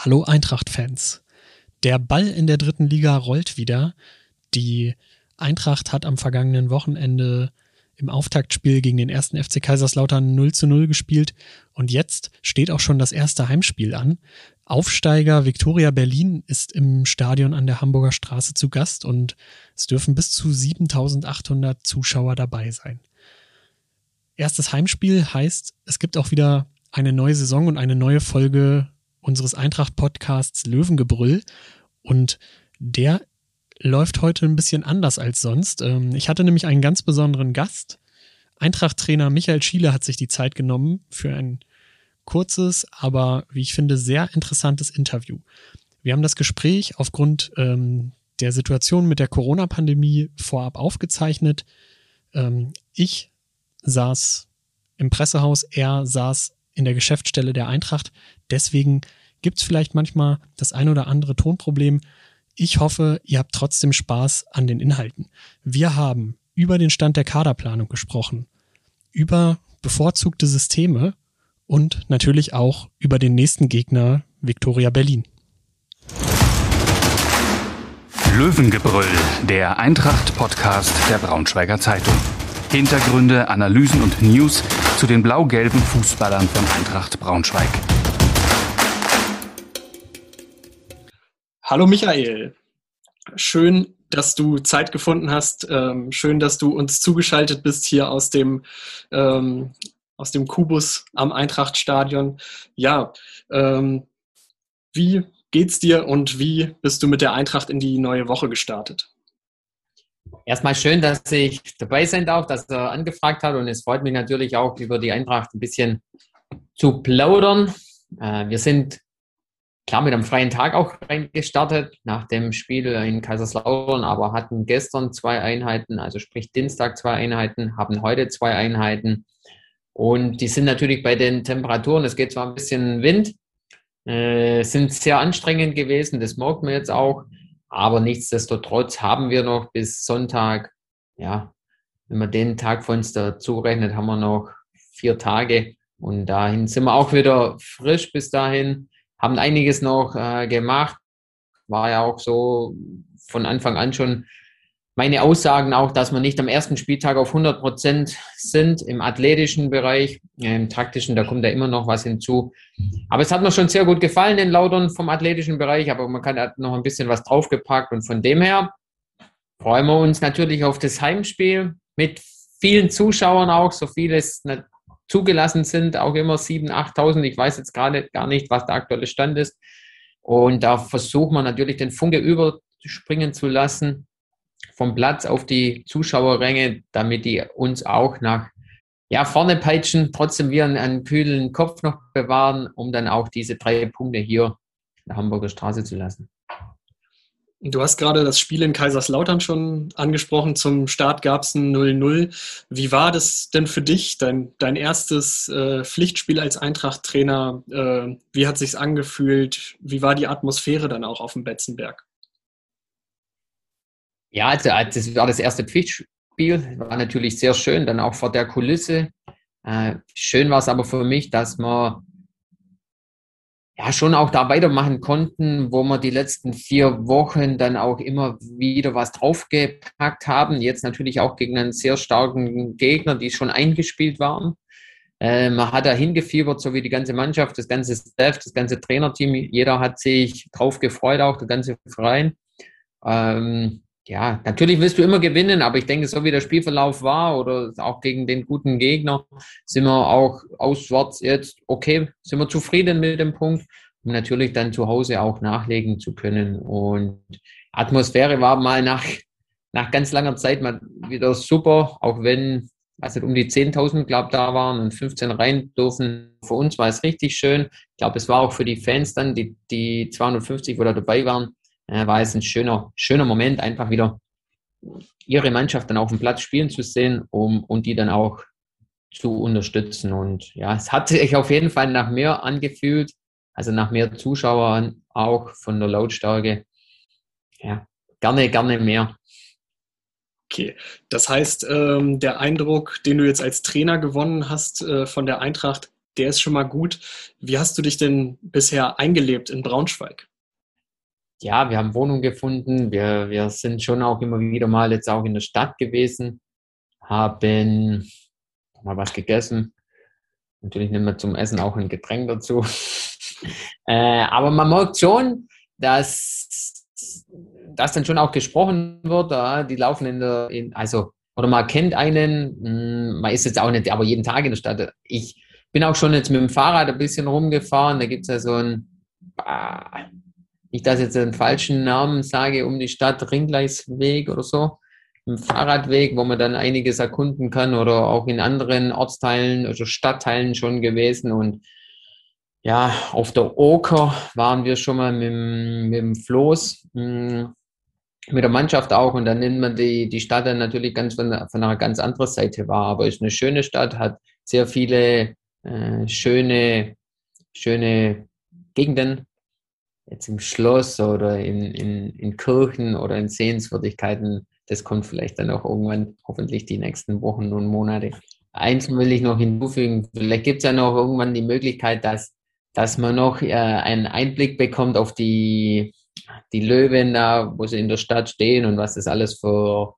Hallo Eintracht-Fans. Der Ball in der dritten Liga rollt wieder. Die Eintracht hat am vergangenen Wochenende im Auftaktspiel gegen den 1. FC Kaiserslautern 0:0 gespielt und jetzt steht auch schon das erste Heimspiel an. Aufsteiger Viktoria Berlin ist im Stadion an der Hamburger Straße zu Gast und es dürfen bis zu 7.800 Zuschauer dabei sein. Erstes Heimspiel heißt, es gibt auch wieder eine neue Saison und eine neue Folge unseres Eintracht-Podcasts Löwengebrüll und der läuft heute ein bisschen anders als sonst. Ich hatte nämlich einen ganz besonderen Gast. Eintracht-Trainer Michael Schiele hat sich die Zeit genommen für ein kurzes, aber wie ich finde, sehr interessantes Interview. Wir haben das Gespräch aufgrund der Situation mit der Corona-Pandemie vorab aufgezeichnet. Ich saß im Pressehaus, er saß in der Geschäftsstelle der Eintracht. Deswegen gibt es vielleicht manchmal das ein oder andere Tonproblem. Ich hoffe, ihr habt trotzdem Spaß an den Inhalten. Wir haben über den Stand der Kaderplanung gesprochen, über bevorzugte Systeme und natürlich auch über den nächsten Gegner Viktoria Berlin. Löwengebrüll, der Eintracht-Podcast der Braunschweiger Zeitung. Hintergründe, Analysen und News zu den blau-gelben Fußballern von Eintracht Braunschweig. Hallo Michael, schön, dass du Zeit gefunden hast. Schön, dass du uns zugeschaltet bist hier aus dem Kubus am Eintrachtstadion. Ja, wie geht's dir und wie bist du mit der Eintracht in die neue Woche gestartet? Erstmal schön, dass ich dabei sein darf, dass er angefragt hat und es freut mich natürlich auch, über die Eintracht ein bisschen zu plaudern. Wir sind klar mit einem freien Tag auch reingestartet nach dem Spiel in Kaiserslautern, aber hatten gestern 2 Einheiten, also sprich Dienstag 2 Einheiten, haben heute 2 Einheiten und die sind natürlich bei den Temperaturen, es geht zwar ein bisschen Wind, sind sehr anstrengend gewesen, das merkt man jetzt auch. Aber nichtsdestotrotz haben wir noch bis Sonntag, ja, wenn man den Tag von uns dazu rechnet, haben wir noch 4 Tage. Und dahin sind wir auch wieder frisch bis dahin, haben einiges noch gemacht. War ja auch so von Anfang an schon meine Aussagen auch, dass wir nicht am ersten Spieltag auf 100% sind im athletischen Bereich. Im taktischen, da kommt ja immer noch was hinzu. Aber es hat mir schon sehr gut gefallen, den Lautern vom athletischen Bereich, aber man hat noch ein bisschen was draufgepackt und von dem her freuen wir uns natürlich auf das Heimspiel mit vielen Zuschauern auch, so viele es zugelassen sind, auch immer 7.000, 8.000. Ich weiß jetzt gerade gar nicht, was der aktuelle Stand ist. Und da versuchen wir natürlich den Funke überspringen zu lassen vom Platz auf die Zuschauerränge, damit die uns auch nach vorne peitschen, trotzdem wir einen kühlen Kopf noch bewahren, um dann auch diese 3 Punkte hier in der Hamburger Straße zu lassen. Du hast gerade das Spiel in Kaiserslautern schon angesprochen. Zum Start gab es ein 0:0. Wie war das denn für dich, dein erstes Pflichtspiel als Eintracht-Trainer? Wie hat es sich angefühlt? Wie war die Atmosphäre dann auch auf dem Betzenberg? Ja, also das war das erste Pflichtspiel, war natürlich sehr schön, dann auch vor der Kulisse. Schön war es aber für mich, dass wir schon auch da weitermachen konnten, wo wir die letzten 4 Wochen dann auch immer wieder was draufgepackt haben. Jetzt natürlich auch gegen einen sehr starken Gegner, die schon eingespielt waren. Man hat da hingefiebert, so wie die ganze Mannschaft, das ganze Staff, das ganze Trainerteam. Jeder hat sich drauf gefreut, auch der ganze Verein. Natürlich willst du immer gewinnen, aber ich denke, so wie der Spielverlauf war oder auch gegen den guten Gegner, sind wir auch auswärts jetzt okay, sind wir zufrieden mit dem Punkt, um natürlich dann zu Hause auch nachlegen zu können. Und Atmosphäre war mal nach ganz langer Zeit mal wieder super, auch wenn um die 10.000, glaube ich, da waren und 15 rein dürfen. Für uns war es richtig schön. Ich glaube, es war auch für die Fans dann, die 250, wo da dabei waren, war es ein schöner Moment, einfach wieder ihre Mannschaft dann auf dem Platz spielen zu sehen, und die dann auch zu unterstützen. Und ja, es hat sich auf jeden Fall nach mehr angefühlt, also nach mehr Zuschauern, auch von der Lautstärke. Ja, gerne mehr. Okay, das heißt, der Eindruck, den du jetzt als Trainer gewonnen hast von der Eintracht, der ist schon mal gut. Wie hast du dich denn bisher eingelebt in Braunschweig? Ja, wir haben Wohnung gefunden. Wir sind schon auch immer wieder mal jetzt auch in der Stadt gewesen, haben mal was gegessen. Natürlich nehmen wir zum Essen auch ein Getränk dazu. Aber man merkt schon, dass dann schon auch gesprochen wird. Die laufen oder man kennt einen, man ist jetzt auch nicht aber jeden Tag in der Stadt. Ich bin auch schon jetzt mit dem Fahrrad ein bisschen rumgefahren. Da gibt es ja so nicht, dass ich jetzt einen falschen Namen sage, um die Stadt, Ringgleisweg oder so. Ein Fahrradweg, wo man dann einiges erkunden kann oder auch in anderen Ortsteilen, also Stadtteilen schon gewesen. Und ja, auf der Oker waren wir schon mal mit dem Floß, mit der Mannschaft auch. Und dann nimmt man die Stadt dann natürlich ganz von einer ganz anderen Seite wahr. Aber ist eine schöne Stadt, hat sehr viele schöne Gegenden. Jetzt im Schloss oder in Kirchen oder in Sehenswürdigkeiten, das kommt vielleicht dann auch irgendwann, hoffentlich die nächsten Wochen und Monate. Eins will ich noch hinzufügen, vielleicht gibt es ja noch irgendwann die Möglichkeit, dass man noch einen Einblick bekommt auf die Löwen da, wo sie in der Stadt stehen und was das alles für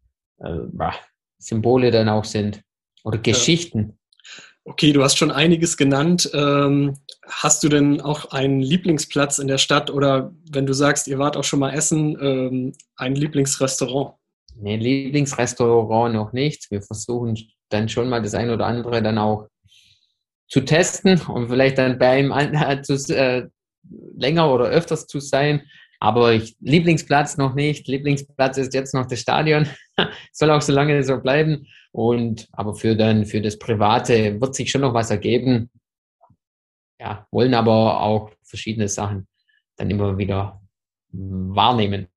Symbole dann auch sind oder Geschichten. Okay, du hast schon einiges genannt. Hast du denn auch einen Lieblingsplatz in der Stadt oder wenn du sagst, ihr wart auch schon mal essen, ein Lieblingsrestaurant? Nee, Lieblingsrestaurant noch nicht. Wir versuchen dann schon mal das ein oder andere dann auch zu testen und vielleicht dann bei ihm länger oder öfters zu sein. Aber Lieblingsplatz noch nicht. Lieblingsplatz ist jetzt noch das Stadion. Soll auch so lange so bleiben. Aber für das Private wird sich schon noch was ergeben. Ja, wollen aber auch verschiedene Sachen dann immer wieder wahrnehmen.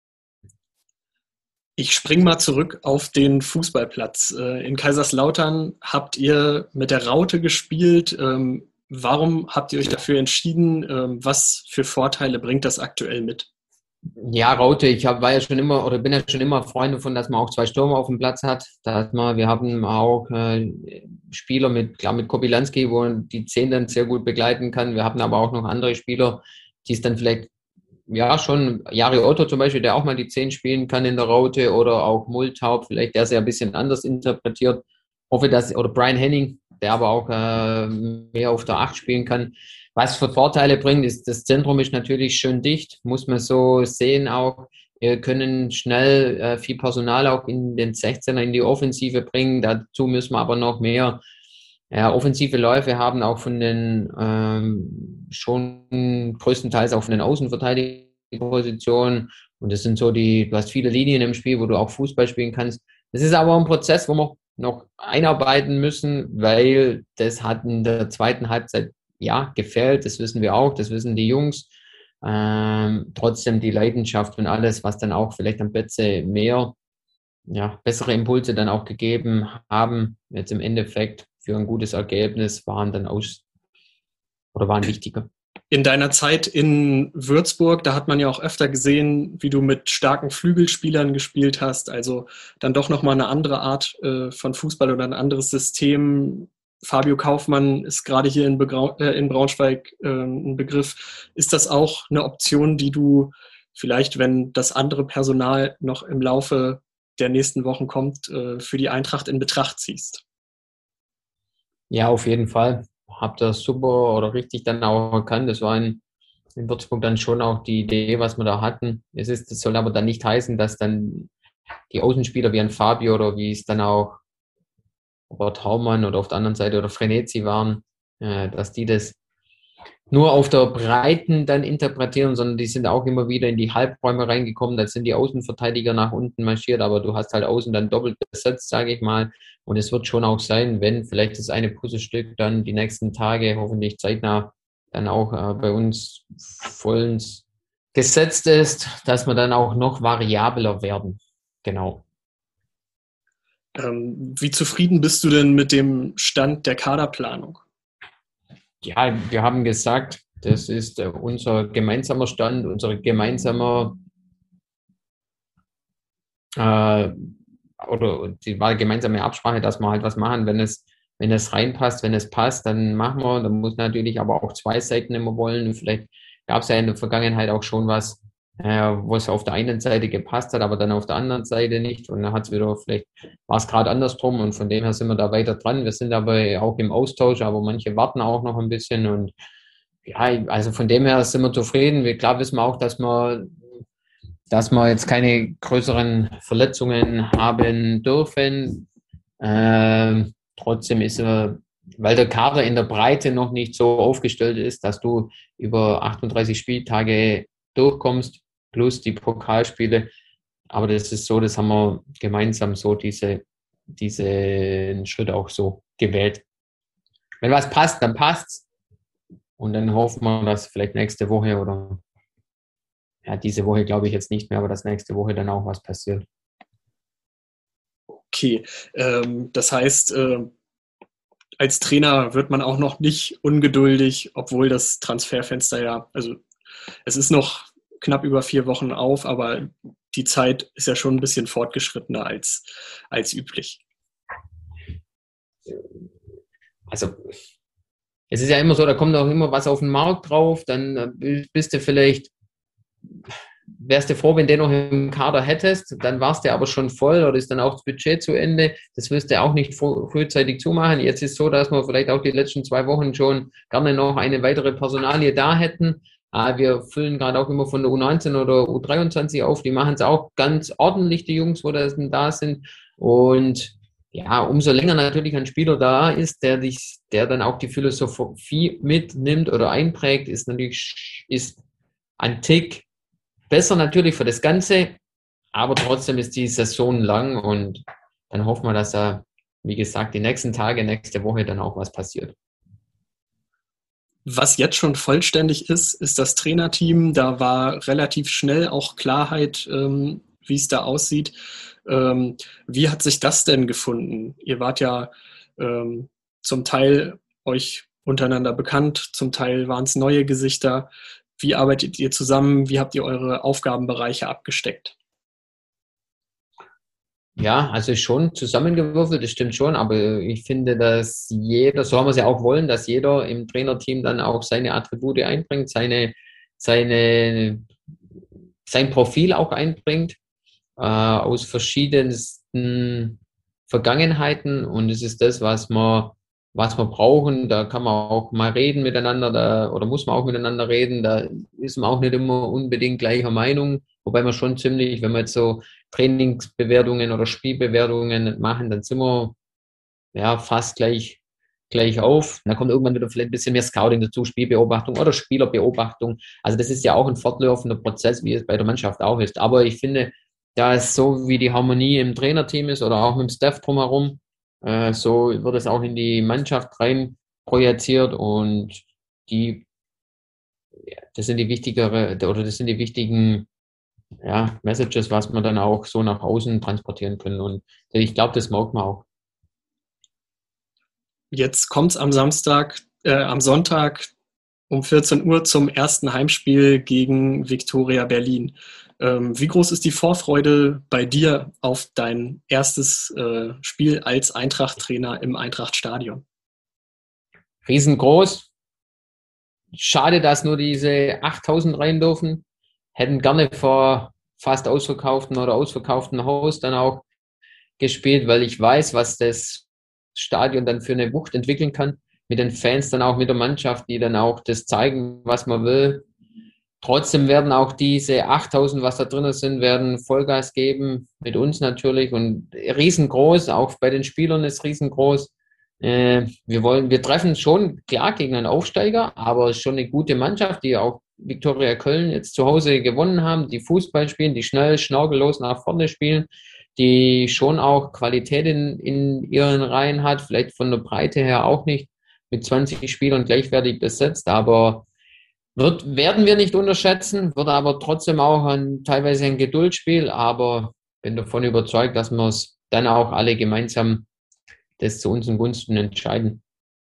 Ich spring mal zurück auf den Fußballplatz. In Kaiserslautern habt ihr mit der Raute gespielt. Warum habt ihr euch dafür entschieden? Was für Vorteile bringt das aktuell mit? Ja, Raute, war ja schon immer oder bin ja schon immer Freund davon, dass man auch zwei Stürmer auf dem Platz hat. Wir haben auch Spieler mit Kobylanski, wo die 10 dann sehr gut begleiten kann. Wir haben aber auch noch andere Spieler, die es dann vielleicht, ja, schon Jari Otto zum Beispiel, der auch mal die 10 spielen kann in der Raute oder auch Multaub, vielleicht der es ja ein bisschen anders interpretiert. Oder Brian Henning, der aber auch mehr auf der 8 spielen kann. Was für Vorteile bringt, ist, das Zentrum ist natürlich schön dicht, muss man so sehen auch. Wir können schnell viel Personal auch in den 16er in die Offensive bringen. Dazu müssen wir aber noch mehr offensive Läufe haben, auch von den schon größtenteils auch von den Außenverteidigerpositionen. Und das sind so du hast viele Linien im Spiel, wo du auch Fußball spielen kannst. Das ist aber ein Prozess, wo wir noch einarbeiten müssen, weil das hat in der zweiten Halbzeit gefällt, das wissen wir auch, das wissen die Jungs. Trotzdem die Leidenschaft und alles, was dann auch vielleicht am Plätze bessere Impulse dann auch gegeben haben, jetzt im Endeffekt für ein gutes Ergebnis waren wichtiger. In deiner Zeit in Würzburg, da hat man ja auch öfter gesehen, wie du mit starken Flügelspielern gespielt hast, also dann doch nochmal eine andere Art von Fußball oder ein anderes System. Fabio Kaufmann ist gerade hier in Braunschweig ein Begriff. Ist das auch eine Option, die du vielleicht, wenn das andere Personal noch im Laufe der nächsten Wochen kommt, für die Eintracht in Betracht ziehst? Ja, auf jeden Fall. Habt das super oder richtig dann auch erkannt. Das war in Würzburg dann schon auch die Idee, was wir da hatten. Das soll aber dann nicht heißen, dass dann die Außenspieler wie ein Fabio oder wie es dann auch Robert Haumann oder auf der anderen Seite oder Frenetzi waren, dass die das nur auf der Breiten dann interpretieren, sondern die sind auch immer wieder in die Halbräume reingekommen. Da sind die Außenverteidiger nach unten marschiert, aber du hast halt außen dann doppelt besetzt, sage ich mal. Und es wird schon auch sein, wenn vielleicht das eine Puzzlestück dann die nächsten Tage hoffentlich zeitnah dann auch bei uns vollends gesetzt ist, dass wir dann auch noch variabler werden. Genau. Wie zufrieden bist du denn mit dem Stand der Kaderplanung? Ja, wir haben gesagt, das ist unser gemeinsamer Stand, unsere gemeinsame oder die war gemeinsame Absprache, dass wir halt was machen, wenn es wenn es reinpasst, wenn es passt, dann machen wir. Dann muss natürlich aber auch zwei Seiten immer wollen. Und vielleicht gab es ja in der Vergangenheit auch schon was, wo es auf der einen Seite gepasst hat, aber dann auf der anderen Seite nicht. Und dann hat es wieder, vielleicht war es gerade andersrum. Und von dem her sind wir da weiter dran. Wir sind aber auch im Austausch, aber manche warten auch noch ein bisschen. Und ja, also von dem her sind wir zufrieden. Klar wissen wir auch, dass wir jetzt keine größeren Verletzungen haben dürfen. Trotzdem ist weil der Kader in der Breite noch nicht so aufgestellt ist, dass du über 38 Spieltage durchkommst, plus die Pokalspiele. Aber das ist so, das haben wir gemeinsam so diesen Schritt auch so gewählt. Wenn was passt, dann passt's. Und dann hoffen wir, dass vielleicht nächste Woche oder ja, diese Woche glaube ich jetzt nicht mehr, aber dass nächste Woche dann auch was passiert. Okay, das heißt, als Trainer wird man auch noch nicht ungeduldig, obwohl das Transferfenster ja, also es ist noch knapp über 4 Wochen auf, aber die Zeit ist ja schon ein bisschen fortgeschrittener als üblich. Also es ist ja immer so, da kommt auch immer was auf den Markt drauf, dann wärst du froh, wenn du den noch im Kader hättest, dann warst du aber schon voll oder ist dann auch das Budget zu Ende. Das wirst du auch nicht frühzeitig zumachen. Jetzt ist es so, dass wir vielleicht auch die letzten 2 Wochen schon gerne noch eine weitere Personalie da hätten. Wir füllen gerade auch immer von der U19 oder U23 auf. Die machen es auch ganz ordentlich, die Jungs, wo das denn da sind. Und ja, umso länger natürlich ein Spieler da ist, der dann auch die Philosophie mitnimmt oder einprägt, ist ein Tick besser natürlich für das Ganze, aber trotzdem ist die Saison lang und dann hoffen wir, dass da, wie gesagt, die nächsten Tage, nächste Woche dann auch was passiert. Was jetzt schon vollständig ist das Trainerteam. Da war relativ schnell auch Klarheit, wie es da aussieht. Wie hat sich das denn gefunden? Ihr wart ja zum Teil euch untereinander bekannt, zum Teil waren es neue Gesichter. Wie arbeitet ihr zusammen? Wie habt ihr eure Aufgabenbereiche abgesteckt? Ja, also schon zusammengewürfelt, das stimmt schon, aber ich finde, dass jeder, so haben wir es ja auch wollen, dass jeder im Trainerteam dann auch seine Attribute einbringt, sein Profil auch einbringt, aus verschiedensten Vergangenheiten, und es ist das, was wir brauchen. Da kann man auch mal reden miteinander, oder muss man auch miteinander reden. Da ist man auch nicht immer unbedingt gleicher Meinung, wobei man schon ziemlich, wenn wir jetzt so Trainingsbewertungen oder Spielbewertungen machen, dann sind wir ja fast gleich auf. Da kommt irgendwann wieder vielleicht ein bisschen mehr Scouting dazu, Spielbeobachtung oder Spielerbeobachtung. Also das ist ja auch ein fortlaufender Prozess, wie es bei der Mannschaft auch ist. Aber ich finde, da es so wie die Harmonie im Trainerteam ist oder auch mit dem Staff drumherum, so wird es auch in die Mannschaft rein projiziert, und das sind die wichtigen Messages, was man dann auch so nach außen transportieren können, und ich glaube, das merkt man auch. Jetzt kommt es am Sonntag um 14 Uhr zum ersten Heimspiel gegen Viktoria Berlin. Wie groß ist die Vorfreude bei dir auf dein erstes Spiel als Eintracht-Trainer im Eintracht-Stadion? Riesengroß. Schade, dass nur diese 8.000 rein dürfen. Hätten gerne vor fast ausverkauften Haus dann auch gespielt, weil ich weiß, was das Stadion dann für eine Wucht entwickeln kann. Mit den Fans, dann auch mit der Mannschaft, die dann auch das zeigen, was man will. Trotzdem werden auch diese 8.000, was da drin sind, werden Vollgas geben, mit uns natürlich, und riesengroß, auch bei den Spielern ist riesengroß. Wir treffen schon klar gegen einen Aufsteiger, aber schon eine gute Mannschaft, die auch Viktoria Köln jetzt zu Hause gewonnen haben, die Fußball spielen, die schnell, schnörkellos nach vorne spielen, die schon auch Qualität in ihren Reihen hat, vielleicht von der Breite her auch nicht mit 20 Spielern gleichwertig besetzt, aber werden wir nicht unterschätzen, wird aber trotzdem auch teilweise ein Geduldsspiel, aber bin davon überzeugt, dass wir es dann auch alle gemeinsam das zu unseren Gunsten entscheiden.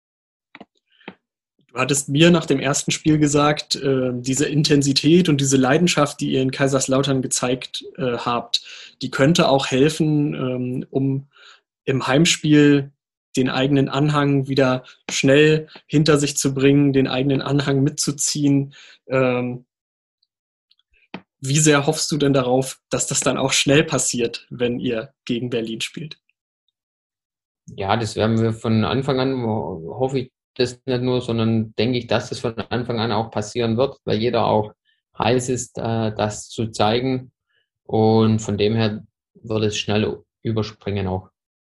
Du hattest mir nach dem ersten Spiel gesagt, diese Intensität und diese Leidenschaft, die ihr in Kaiserslautern gezeigt habt, die könnte auch helfen, um im Heimspiel den eigenen Anhang wieder schnell hinter sich zu bringen, den eigenen Anhang mitzuziehen. Wie sehr hoffst du denn darauf, dass das dann auch schnell passiert, wenn ihr gegen Berlin spielt? Ja, das werden wir von Anfang an, hoffe ich das nicht nur, sondern denke ich, dass das von Anfang an auch passieren wird, weil jeder auch heiß ist, das zu zeigen. Und von dem her wird es schnell überspringen auch.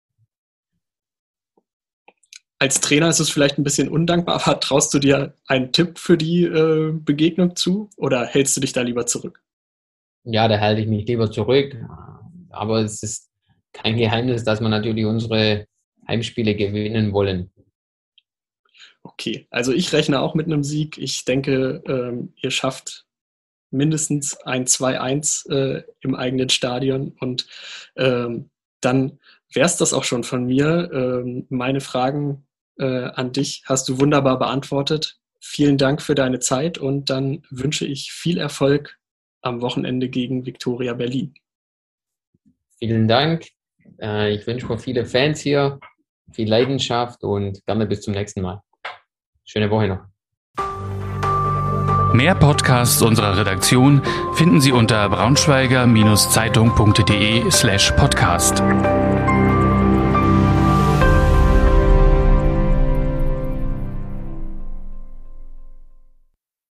Als Trainer ist es vielleicht ein bisschen undankbar, aber traust du dir einen Tipp für die Begegnung zu oder hältst du dich da lieber zurück? Ja, da halte ich mich lieber zurück. Aber es ist kein Geheimnis, dass wir natürlich unsere Heimspiele gewinnen wollen. Okay, also ich rechne auch mit einem Sieg. Ich denke, ihr schafft mindestens ein 2-1 im eigenen Stadion. Und dann wäre es das auch schon von mir. Meine Fragen an dich hast du wunderbar beantwortet. Vielen Dank für deine Zeit und dann wünsche ich viel Erfolg am Wochenende gegen Viktoria Berlin. Vielen Dank. Ich wünsche mir viele Fans hier, viel Leidenschaft und gerne bis zum nächsten Mal. Schöne Woche noch. Mehr Podcasts unserer Redaktion finden Sie unter braunschweiger-zeitung.de/podcast.